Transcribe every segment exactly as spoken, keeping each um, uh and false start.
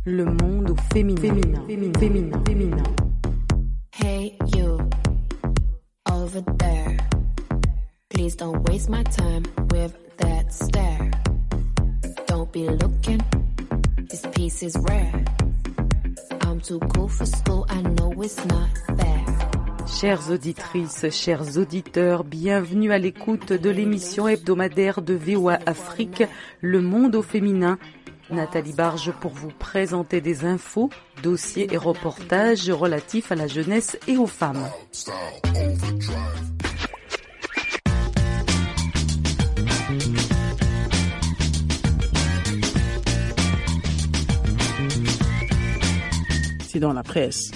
Le monde au féminin. Féminin. Féminin. Féminin. Féminin. Hey you, over there. Please don't waste my time with that stare. Don't be looking, this piece is rare. I'm too cool for school, I know it's not fair. Chères auditrices, chers auditeurs, bienvenue à l'écoute de l'émission hebdomadaire de V O A Afrique, Le monde au féminin. Nathalie Barge pour vous présenter des infos, dossiers et reportages relatifs à la jeunesse et aux femmes. C'est dans la presse.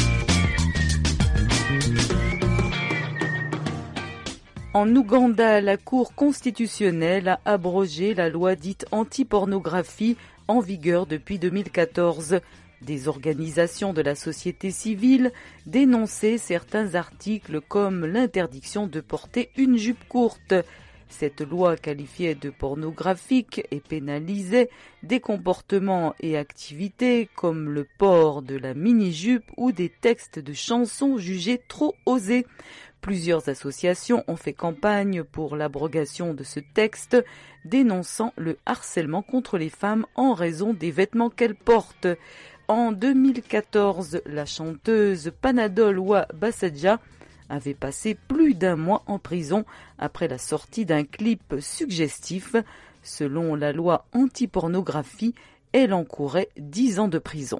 En Ouganda, la Cour constitutionnelle a abrogé la loi dite anti-pornographie en vigueur depuis deux mille quatorze. Des organisations de la société civile dénonçaient certains articles comme l'interdiction de porter une jupe courte. Cette loi qualifiait de pornographique et pénalisait des comportements et activités comme le port de la mini-jupe ou des textes de chansons jugés trop osés. Plusieurs associations ont fait campagne pour l'abrogation de ce texte, dénonçant le harcèlement contre les femmes en raison des vêtements qu'elles portent. En deux mille quatorze, la chanteuse Panadol Basadja avait passé plus d'un mois en prison après la sortie d'un clip suggestif. Selon la loi anti-pornographie, elle encourait dix ans de prison.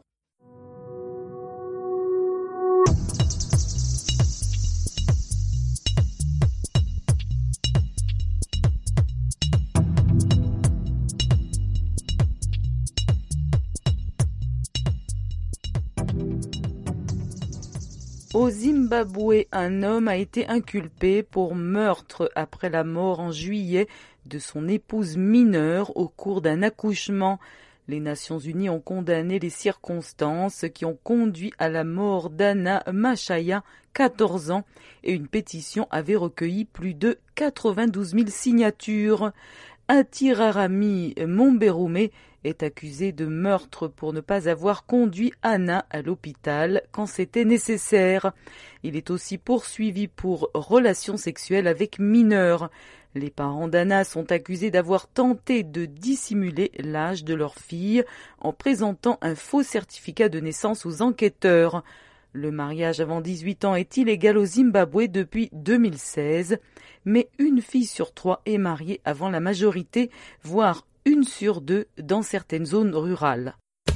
Au Zimbabwe, un homme a été inculpé pour meurtre après la mort en juillet de son épouse mineure au cours d'un accouchement. Les Nations Unies ont condamné les circonstances qui ont conduit à la mort d'Anna Machaya, quatorze ans, et une pétition avait recueilli plus de quatre-vingt-douze mille signatures. Atirarami Momberume est accusé de meurtre pour ne pas avoir conduit Anna à l'hôpital quand c'était nécessaire. Il est aussi poursuivi pour relations sexuelles avec mineurs. Les parents d'Anna sont accusés d'avoir tenté de dissimuler l'âge de leur fille en présentant un faux certificat de naissance aux enquêteurs. Le mariage avant dix-huit ans est illégal au Zimbabwe depuis deux mille seize, mais une fille sur trois est mariée avant la majorité, voire une sur deux dans certaines zones rurales.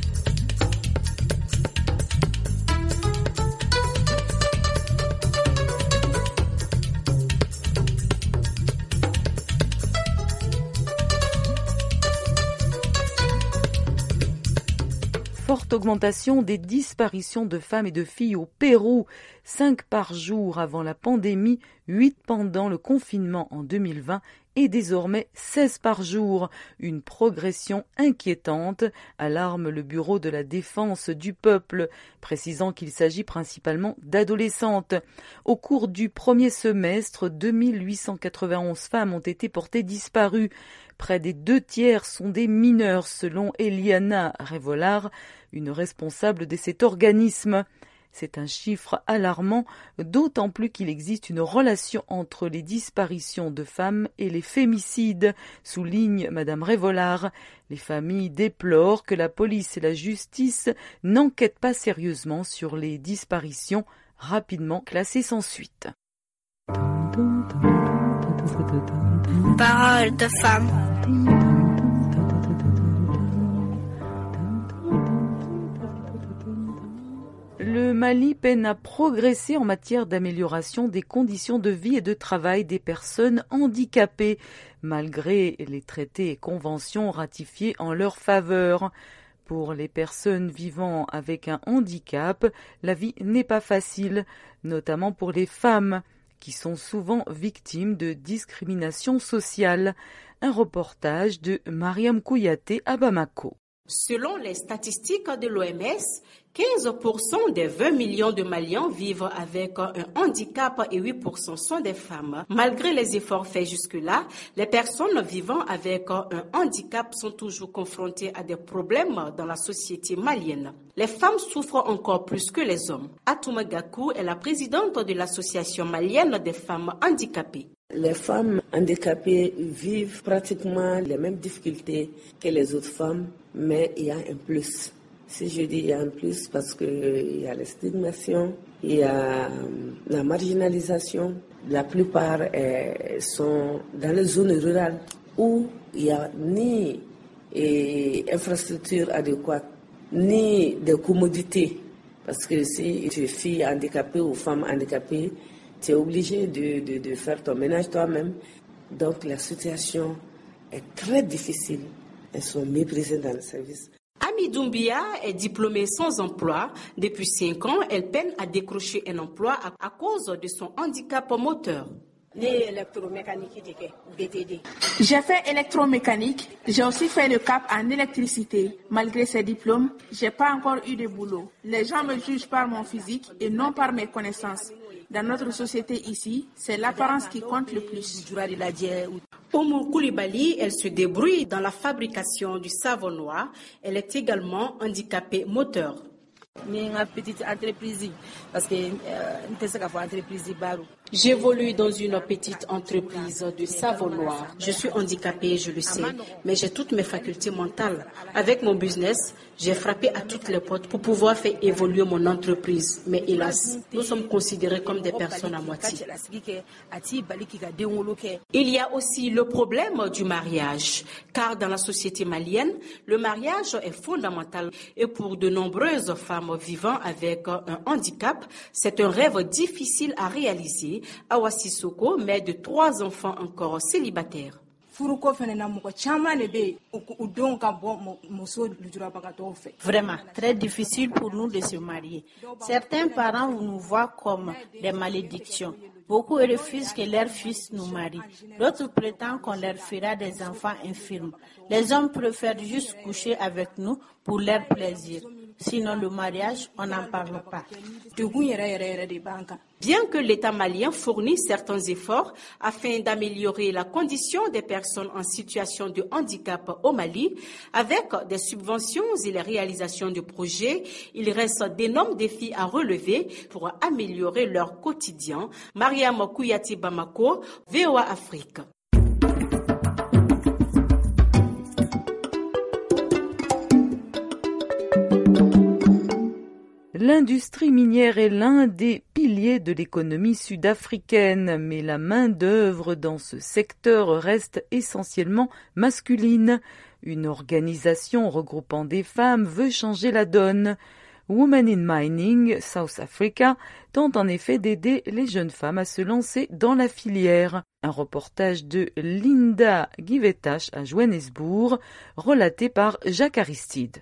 Forte augmentation des disparitions de femmes et de filles au Pérou, cinq par jour avant la pandémie, huit pendant le confinement en deux mille vingt et désormais seize par jour. Une progression inquiétante, alarme le Bureau de la défense du peuple, précisant qu'il s'agit principalement d'adolescentes. Au cours du premier semestre, deux mille huit cent quatre-vingt-onze femmes ont été portées disparues. Près des deux tiers sont des mineurs, selon Eliana Revolar, une responsable de cet organisme. C'est un chiffre alarmant, d'autant plus qu'il existe une relation entre les disparitions de femmes et les fémicides, souligne Madame Revolar. Les familles déplorent que la police et la justice n'enquêtent pas sérieusement sur les disparitions rapidement classées sans suite. Parole de femme. Le Mali peine à progresser en matière d'amélioration des conditions de vie et de travail des personnes handicapées, malgré les traités et conventions ratifiés en leur faveur. Pour les personnes vivant avec un handicap, la vie n'est pas facile, notamment pour les femmes, qui sont souvent victimes de discrimination sociale. Un reportage de Mariam Kouyaté à Bamako. Selon les statistiques de l'O M S, quinze pour cent des vingt millions de Maliens vivent avec un handicap et huit pour cent sont des femmes. Malgré les efforts faits jusque-là, les personnes vivant avec un handicap sont toujours confrontées à des problèmes dans la société malienne. Les femmes souffrent encore plus que les hommes. Atouma Gakou est la présidente de l'association malienne des femmes handicapées. Les femmes handicapées vivent pratiquement les mêmes difficultés que les autres femmes, mais il y a un plus. Si je dis il y a un plus, parce qu'il y a la stigmatisation, il y a la marginalisation. La plupart euh, sont dans les zones rurales où il n'y a ni eh, infrastructure adéquate, ni de commodités. Parce que si tu es fille handicapée ou femme handicapée, tu es obligé de, de, de faire ton ménage toi-même. Donc la situation est très difficile. Elles sont méprisées dans le service. Ami Doumbia est diplômée sans emploi. Depuis cinq ans, elle peine à décrocher un emploi à, à cause de son handicap moteur. J'ai fait électromécanique, j'ai aussi fait le cap en électricité. Malgré ces diplômes, j'ai pas encore eu de boulot. Les gens me jugent par mon physique et non par mes connaissances. Dans notre société ici, c'est l'apparence qui compte le plus. Oumou Koulibaly, elle se débrouille dans la fabrication du savon noir. Elle est également handicapée moteur. J'évolue dans une petite entreprise de savon noir. Je suis handicapée, je le sais, mais j'ai toutes mes facultés mentales. Avec mon business, j'ai frappé à toutes les portes pour pouvoir faire évoluer mon entreprise. Mais hélas, nous sommes considérés comme des personnes à moitié. Il y a aussi le problème du mariage, car dans la société malienne, le mariage est fondamental et pour de nombreuses femmes vivant avec un handicap, c'est un rêve difficile à réaliser. Awa Sissoko, mère de trois enfants encore célibataires. Vraiment, très difficile pour nous de se marier. Certains parents nous voient comme des malédictions. Beaucoup refusent que leurs fils nous marient. D'autres prétendent qu'on leur fera des enfants infirmes. Les hommes préfèrent juste coucher avec nous pour leur plaisir. Sinon, le mariage, on n'en parle pas. Bien que l'État malien fournisse certains efforts afin d'améliorer la condition des personnes en situation de handicap au Mali, avec des subventions et les réalisations de projets, il reste d'énormes défis à relever pour améliorer leur quotidien. Mariam Kouyati Bamako, V O A Afrique. L'industrie minière est l'un des piliers de l'économie sud-africaine, mais la main-d'œuvre dans ce secteur reste essentiellement masculine. Une organisation regroupant des femmes veut changer la donne. Women in Mining South Africa tente en effet d'aider les jeunes femmes à se lancer dans la filière. Un reportage de Linda Givetash à Johannesburg, relaté par Jacques Aristide.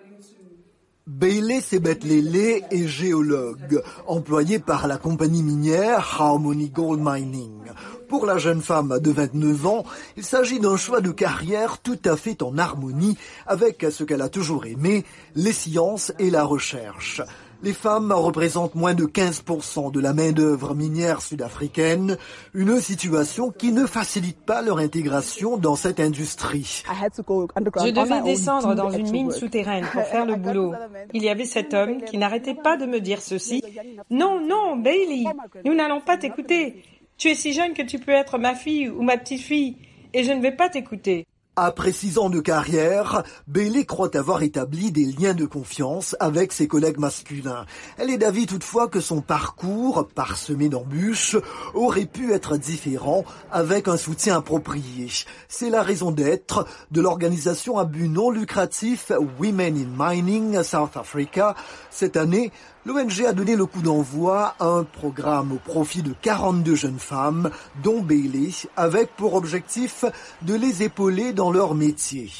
Bailey Sebetlele est géologue, employé par la compagnie minière Harmony Gold Mining. Pour la jeune femme de vingt-neuf ans, il s'agit d'un choix de carrière tout à fait en harmonie avec ce qu'elle a toujours aimé, les sciences et la recherche. Les femmes représentent moins de quinze pour cent de la main-d'œuvre minière sud-africaine, une situation qui ne facilite pas leur intégration dans cette industrie. Je devais descendre dans une mine souterraine pour faire le boulot. Il y avait cet homme qui n'arrêtait pas de me dire ceci. Non, non, Bailey, nous n'allons pas t'écouter. Tu es si jeune que tu peux être ma fille ou ma petite-fille, et je ne vais pas t'écouter. Après six ans de carrière, Bailey croit avoir établi des liens de confiance avec ses collègues masculins. Elle est d'avis toutefois que son parcours, parsemé d'embûches, aurait pu être différent avec un soutien approprié. C'est la raison d'être de l'organisation à but non lucratif Women in Mining South Africa. Cette année, l'O N G a donné le coup d'envoi à un programme au profit de quarante-deux jeunes femmes, dont Bailey, avec pour objectif de les épauler dans leur métier.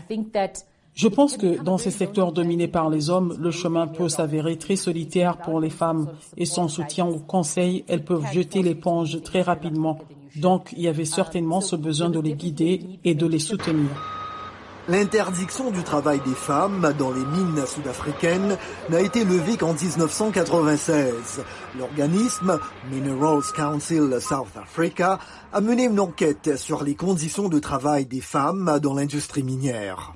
Je pense que dans ces secteurs dominés par les hommes, le chemin peut s'avérer très solitaire pour les femmes et sans soutien ou conseil, elles peuvent jeter l'éponge très rapidement. Donc, il y avait certainement ce besoin de les guider et de les soutenir. L'interdiction du travail des femmes dans les mines sud-africaines n'a été levée qu'en dix-neuf cent quatre-vingt-seize. L'organisme Minerals Council South Africa a mené une enquête sur les conditions de travail des femmes dans l'industrie minière.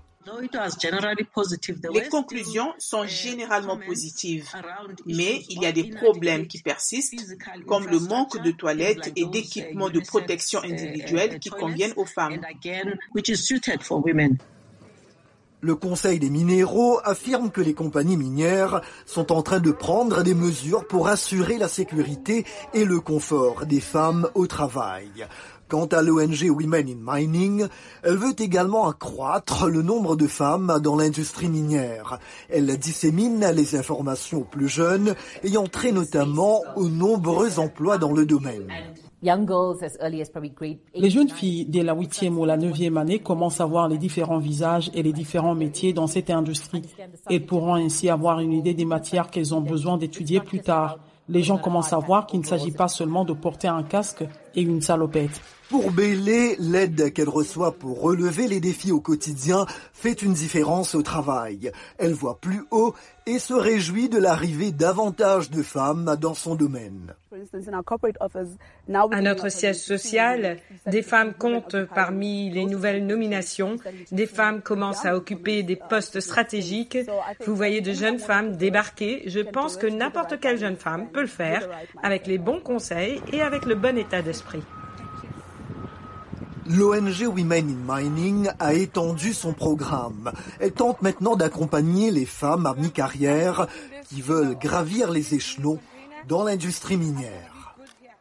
Les conclusions sont généralement positives, mais il y a des problèmes qui persistent, comme le manque de toilettes et d'équipements de protection individuelle qui conviennent aux femmes. Le Conseil des minéraux affirme que les compagnies minières sont en train de prendre des mesures pour assurer la sécurité et le confort des femmes au travail. Quant à l'O N G Women in Mining, elle veut également accroître le nombre de femmes dans l'industrie minière. Elle dissémine les informations aux plus jeunes, ayant trait notamment aux nombreux emplois dans le domaine. Les jeunes filles dès la huitième ou la neuvième année commencent à voir les différents visages et les différents métiers dans cette industrie. Elles pourront ainsi avoir une idée des matières qu'elles ont besoin d'étudier plus tard. Les gens commencent à voir qu'il ne s'agit pas seulement de porter un casque et une salopette. Pour Bailey, l'aide qu'elle reçoit pour relever les défis au quotidien fait une différence au travail. Elle voit plus haut et se réjouit de l'arrivée davantage de femmes dans son domaine. À notre siège social, des femmes comptent parmi les nouvelles nominations. Des femmes commencent à occuper des postes stratégiques. Vous voyez de jeunes femmes débarquer. Je pense que n'importe quelle jeune femme peut le faire avec les bons conseils et avec le bon état d'esprit. L'O N G Women in Mining a étendu son programme. Elle tente maintenant d'accompagner les femmes à mi-carrière qui veulent gravir les échelons dans l'industrie minière.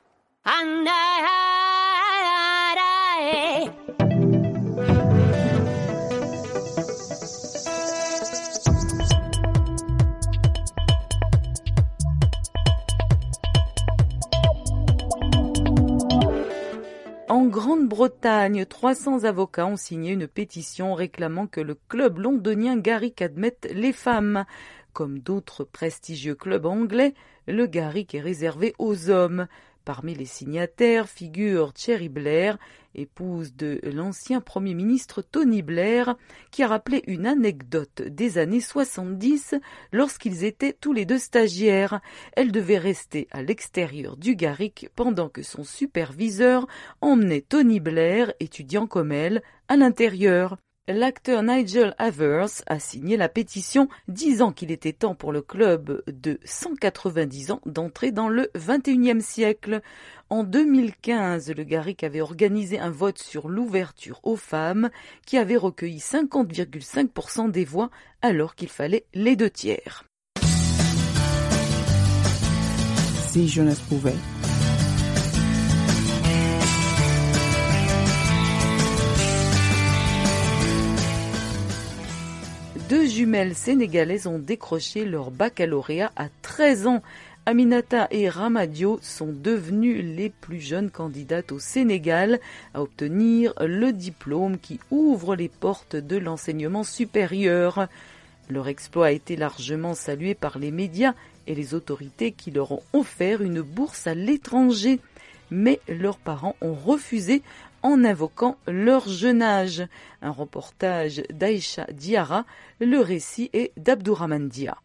En Grande-Bretagne, trois cents avocats ont signé une pétition réclamant que le club londonien Garrick admette les femmes. Comme d'autres prestigieux clubs anglais, le Garrick est réservé aux hommes. Parmi les signataires figure Cherie Blair, épouse de l'ancien Premier ministre Tony Blair, qui a rappelé une anecdote des années soixante-dix lorsqu'ils étaient tous les deux stagiaires. Elle devait rester à l'extérieur du Garrick pendant que son superviseur emmenait Tony Blair, étudiant comme elle, à l'intérieur. L'acteur Nigel Havers a signé la pétition disant qu'il était temps pour le club de cent quatre-vingt-dix ans d'entrer dans le vingt et unième siècle. En deux mille quinze, le Garrick avait organisé un vote sur l'ouverture aux femmes qui avait recueilli cinquante virgule cinq pour cent des voix alors qu'il fallait les deux tiers. Si jeunesse pouvait. Deux jumelles sénégalaises ont décroché leur baccalauréat à treize ans. Aminata et Ramadio sont devenues les plus jeunes candidates au Sénégal à obtenir le diplôme qui ouvre les portes de l'enseignement supérieur. Leur exploit a été largement salué par les médias et les autorités qui leur ont offert une bourse à l'étranger. Mais leurs parents ont refusé en invoquant leur jeune âge. Un reportage d'Aïcha Diarra, le récit est d'Abdourahmane Dia.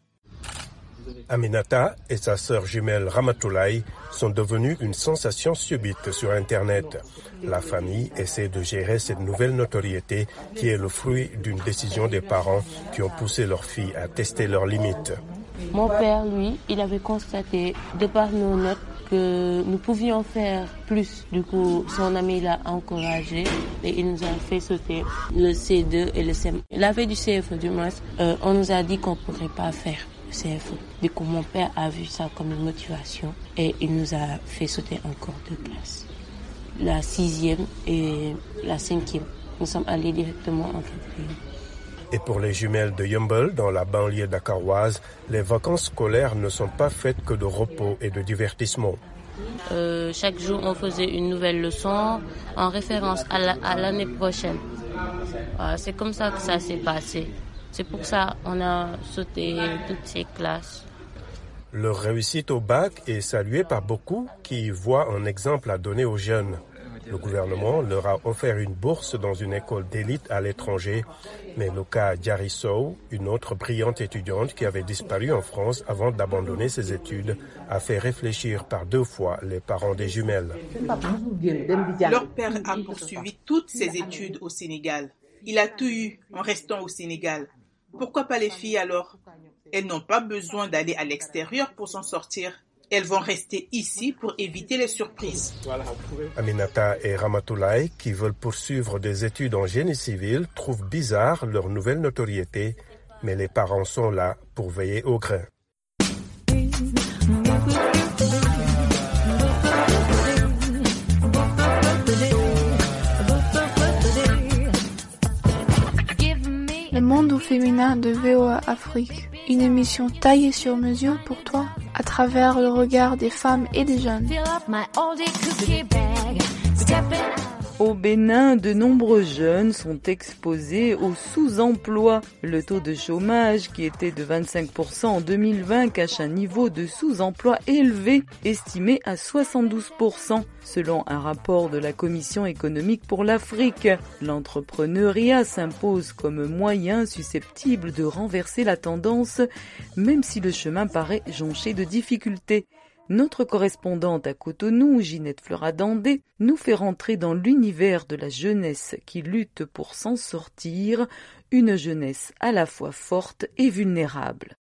Aminata et sa sœur jumelle Ramatoulaye sont devenues une sensation subite sur Internet. La famille essaie de gérer cette nouvelle notoriété qui est le fruit d'une décision des parents qui ont poussé leur fille à tester leurs limites. Mon père, lui, il avait constaté, de par nos notes, que nous pouvions faire plus. Du coup, son ami l'a encouragé et il nous a fait sauter le C deux et le C M. La veille du C F E, du moins, euh, on nous a dit qu'on ne pourrait pas faire le C F E. Du coup, mon père a vu ça comme une motivation et il nous a fait sauter encore deux classes. La sixième et la cinquième. Nous sommes allés directement en quatrième. Et pour les jumelles de Yeumbeul, dans la banlieue dakaroise, les vacances scolaires ne sont pas faites que de repos et de divertissement. Euh, chaque jour, on faisait une nouvelle leçon en référence à, la, à l'année prochaine. Voilà, c'est comme ça que ça s'est passé. C'est pour ça qu'on a sauté toutes ces classes. Leur réussite au bac est saluée par beaucoup qui voient un exemple à donner aux jeunes. Le gouvernement leur a offert une bourse dans une école d'élite à l'étranger, mais le cas Diary Sow, une autre brillante étudiante qui avait disparu en France avant d'abandonner ses études, a fait réfléchir par deux fois les parents des jumelles. Leur père a poursuivi toutes ses études au Sénégal. Il a tout eu en restant au Sénégal. Pourquoi pas les filles alors? Elles n'ont pas besoin d'aller à l'extérieur pour s'en sortir. Elles vont rester ici pour éviter les surprises. Aminata et Ramatoulaye, qui veulent poursuivre des études en génie civil, trouvent bizarre leur nouvelle notoriété, mais les parents sont là pour veiller au grain. Le monde au féminin de V O A Afrique, une émission taillée sur mesure pour toi, à travers le regard des femmes et des jeunes. Au Bénin, de nombreux jeunes sont exposés au sous-emploi. Le taux de chômage, qui était de vingt-cinq pour cent en deux mille vingt, cache un niveau de sous-emploi élevé, estimé à soixante-douze pour cent, selon un rapport de la Commission économique pour l'Afrique. L'entrepreneuriat s'impose comme moyen susceptible de renverser la tendance, même si le chemin paraît jonché de difficultés. Notre correspondante à Cotonou, Ginette Fleuradandé, nous fait rentrer dans l'univers de la jeunesse qui lutte pour s'en sortir, une jeunesse à la fois forte et vulnérable.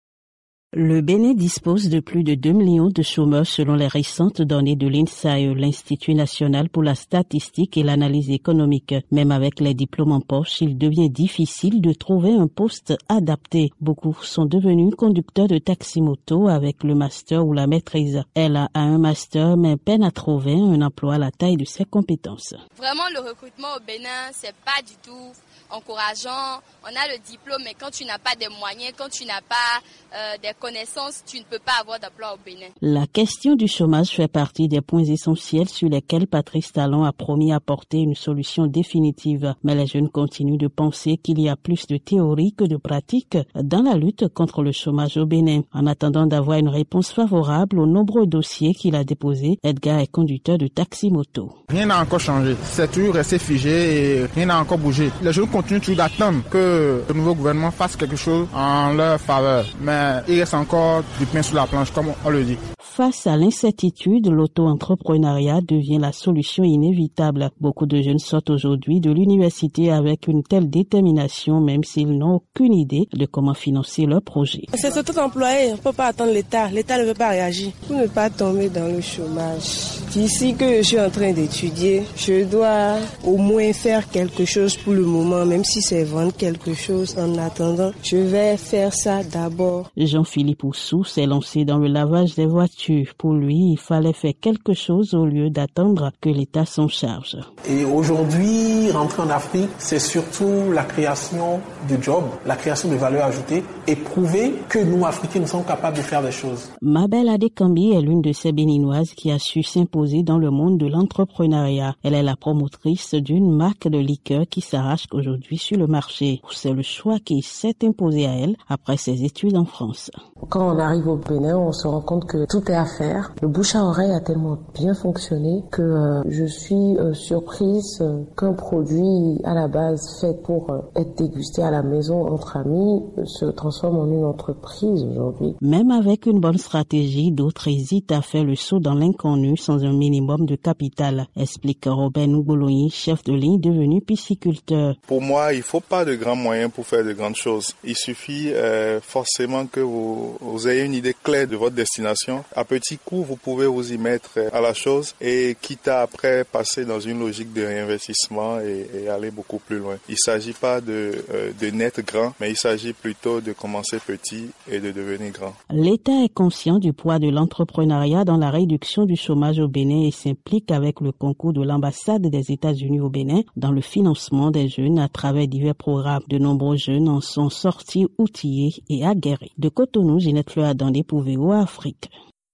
Le Bénin dispose de plus de deux millions de chômeurs selon les récentes données de l'I N S A E, l'Institut national pour la statistique et l'analyse économique. Même avec les diplômes en poche, il devient difficile de trouver un poste adapté. Beaucoup sont devenus conducteurs de taxi-moto avec le master ou la maîtrise. Elle a un master mais peine à trouver un emploi à la taille de ses compétences. Vraiment, le recrutement au Bénin, c'est pas du tout encourageant. On a le diplôme, mais quand tu n'as pas des moyens, quand tu n'as pas euh, des connaissances, tu ne peux pas avoir d'emploi au Bénin. La question du chômage fait partie des points essentiels sur lesquels Patrice Talon a promis apporter une solution définitive. Mais les jeunes continuent de penser qu'il y a plus de théorie que de pratique dans la lutte contre le chômage au Bénin. En attendant d'avoir une réponse favorable aux nombreux dossiers qu'il a déposés, Edgar est conducteur de taxi-moto. Rien n'a encore changé. C'est toujours resté figé et rien n'a encore bougé. Les jeunes continuent toujours d'attendre que le nouveau gouvernement fasse quelque chose en leur faveur. Mais il reste encore du pain sur la planche, comme on le dit. Face à l'incertitude, l'auto-entrepreneuriat devient la solution inévitable. Beaucoup de jeunes sortent aujourd'hui de l'université avec une telle détermination, même s'ils n'ont aucune idée de comment financer leur projet. C'est auto-employé, on ne peut pas attendre l'État. L'État ne veut pas réagir. Pour ne pas tomber dans le chômage, d'ici que je suis en train d'étudier, je dois au moins faire quelque chose pour le moment, même si c'est vendre quelque chose. En attendant, je vais faire ça d'abord. Jean-Philippe Oussou s'est lancé dans le lavage des voitures. Pour lui, il fallait faire quelque chose au lieu d'attendre que l'État s'en charge. Et aujourd'hui, rentrer en Afrique, c'est surtout la création de jobs, la création de valeur ajoutée et prouver que nous, Africains, nous sommes capables de faire des choses. Mabel Adekambi est l'une de ces Béninoises qui a su s'imposer dans le monde de l'entrepreneuriat. Elle est la promotrice d'une marque de liqueur qui s'arrache aujourd'hui sur le marché. C'est le choix qui s'est imposé à elle après ses études en France. Quand on arrive au Bénin, on se rend compte que tout est à faire. Le bouche à oreille a tellement bien fonctionné que euh, je suis euh, surprise euh, qu'un produit à la base fait pour euh, être dégusté à la maison entre amis euh, se transforme en une entreprise aujourd'hui. Même avec une bonne stratégie, d'autres hésitent à faire le saut dans l'inconnu sans un minimum de capital, explique Robin Ngouloni, chef de ligne devenu pisciculteur. Pour moi, il ne faut pas de grands moyens pour faire de grandes choses. Il suffit euh, forcément que vous, vous ayez une idée claire de votre destination. À petit coup, vous pouvez vous y mettre à la chose et quitte à après passer dans une logique de réinvestissement et, et aller beaucoup plus loin. Il ne s'agit pas de, euh, de naître grand, mais il s'agit plutôt de commencer petit et de devenir grand. L'État est conscient du poids de l'entrepreneuriat dans la réduction du chômage au Bénin et s'implique avec le concours de l'ambassade des États-Unis au Bénin dans le financement des jeunes à travers divers programmes. De nombreux jeunes en sont sortis outillés et aguerris. De Cotonou, Ginette Fleuradandé pour V O A Afrique.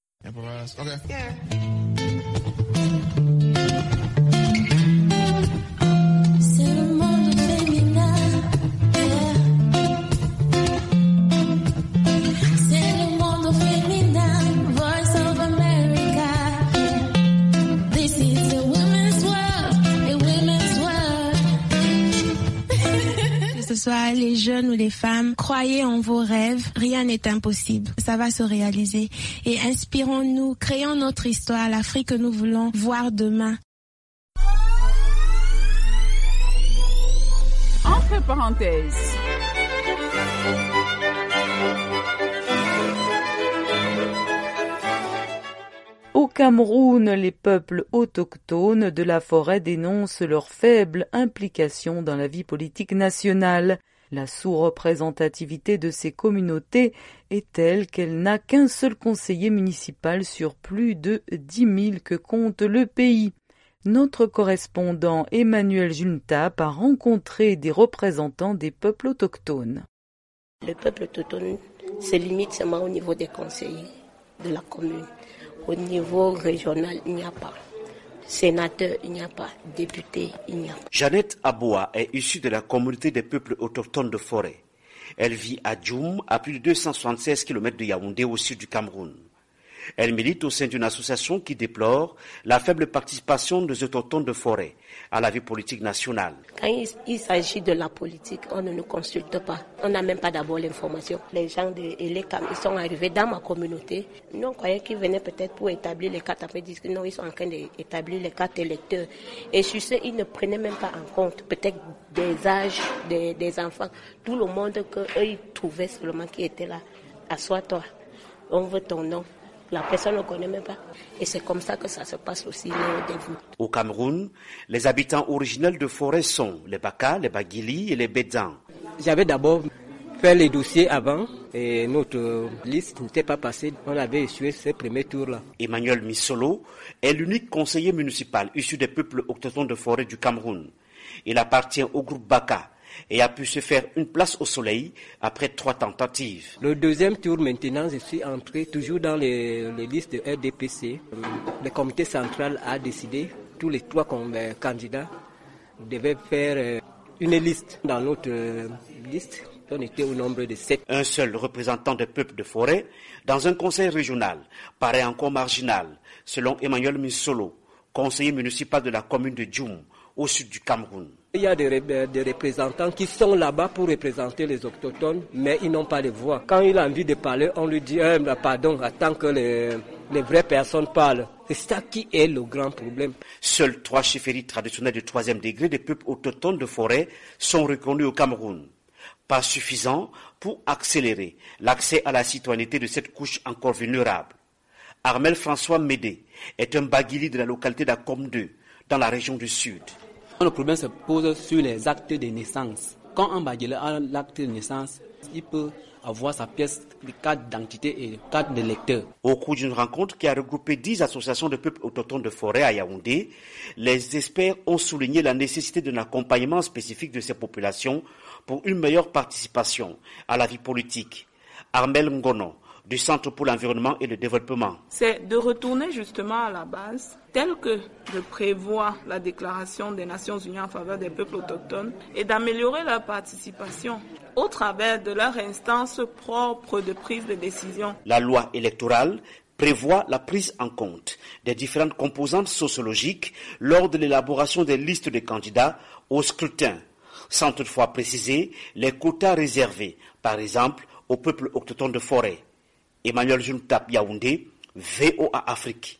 Okay. Yeah. Voice of America. This is the women's world. soit les jeunes ou les femmes, croyez en vos rêves, rien n'est impossible. Ça va se réaliser. Et inspirons-nous, créons notre histoire, l'Afrique que nous voulons voir demain. Entre parenthèses. Au Cameroun, les peuples autochtones de la forêt dénoncent leur faible implication dans la vie politique nationale. La sous-représentativité de ces communautés est telle qu'elle n'a qu'un seul conseiller municipal sur plus de dix mille que compte le pays. Notre correspondant Emmanuel Juntap a rencontré des représentants des peuples autochtones. Le peuple autochtone se limite seulement au niveau des conseillers de la commune. Au niveau régional, il n'y a pas. Sénateur, il n'y a pas. Député, il n'y a pas. Jeannette Aboua est issue de la communauté des peuples autochtones de forêt. Elle vit à Djoum, à plus de deux cent soixante-seize kilomètres de Yaoundé, au sud du Cameroun. Elle milite au sein d'une association qui déplore la faible participation des autochtones de forêt à la vie politique nationale. Quand il, il s'agit de la politique, on ne nous consulte pas. On n'a même pas d'abord l'information. Les gens de Elekam, ils sont arrivés dans ma communauté. Nous, on croyait qu'ils venaient peut-être pour établir les cartes. Après, ils disent que non, ils sont en train d'établir les cartes électeurs. Et sur ce, ils ne prenaient même pas en compte peut-être des âges des, des enfants. Tout le monde qu'eux, ils trouvaient seulement qui était là. Assois-toi, on veut ton nom. La personne ne connaît même pas. Et c'est comme ça que ça se passe aussi au début. Au Cameroun, les habitants originels de forêt sont les Baka, les Bagili et les Bédans. J'avais d'abord fait les dossiers avant et notre liste n'était pas passée. On avait échoué ces premiers tours-là. Emmanuel Missolo est l'unique conseiller municipal issu des peuples autochtones de forêt du Cameroun. Il appartient au groupe Baka et a pu se faire une place au soleil après trois tentatives. Le deuxième tour maintenant, je suis entré toujours dans les, les listes de R D P C. Le comité central a décidé, tous les trois candidats devaient faire une liste. Dans notre liste, on était au nombre de sept. Un seul représentant des peuples de forêt dans un conseil régional paraît encore marginal, selon Emmanuel Missolo, conseiller municipal de la commune de Djoum, au sud du Cameroun. Il y a des, des représentants qui sont là-bas pour représenter les autochtones, mais ils n'ont pas de voix. Quand il a envie de parler, on lui dit eh, pardon, attends que les, les vraies personnes parlent. C'est ça qui est le grand problème. Seules trois chefferies traditionnelles de troisième degré des peuples autochtones de forêt sont reconnues au Cameroun. Pas suffisant pour accélérer l'accès à la citoyenneté de cette couche encore vulnérable. Armel François Médé est un Bagili de la localité d'Akom deux, dans la région du Sud. Le problème se pose sur les actes de naissance. Quand un Bagili a l'acte de naissance, il peut avoir sa pièce de carte d'identité et carte de lecteur. Au cours d'une rencontre qui a regroupé dix associations de peuples autochtones de forêt à Yaoundé, les experts ont souligné la nécessité d'un accompagnement spécifique de ces populations pour une meilleure participation à la vie politique. Armel Ngono, du Centre pour l'environnement et le développement. C'est de retourner justement à la base, tel que le prévoit la Déclaration des Nations Unies en faveur des peuples autochtones, et d'améliorer leur participation au travers de leur instance propre de prise de décision. La loi électorale prévoit la prise en compte des différentes composantes sociologiques lors de l'élaboration des listes de candidats au scrutin, sans toutefois préciser les quotas réservés, par exemple, aux peuples autochtones de forêt. Emmanuel Juntap, Yaoundé, V O A Afrique.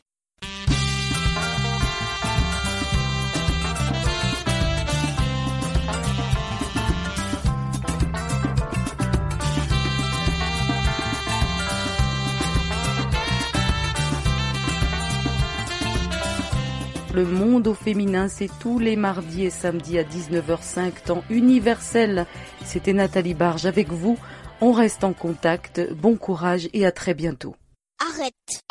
Le monde au féminin, c'est tous les mardis et samedis à dix-neuf heures cinq, temps universel. C'était Nathalie Barge avec vous. On reste en contact. Bon courage et à très bientôt. Arrête.